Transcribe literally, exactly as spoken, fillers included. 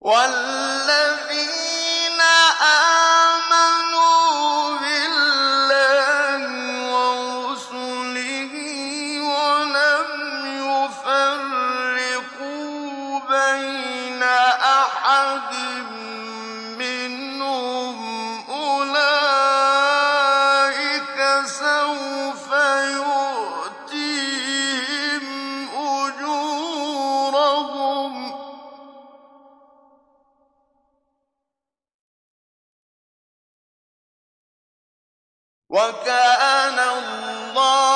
وَالَّذِينَ آمَنُوا بِاللَّهِ وَرُسُلِهِ وَلَمْ يُفَرِّقُوا بَيْنَ أَحَدٍ مِّنْهُمْ أُولَٰئِكَ سَوْفَ يُؤْتِيهِمْ أُجُورَهُمْ ۗ وَكَانَ اللَّهُ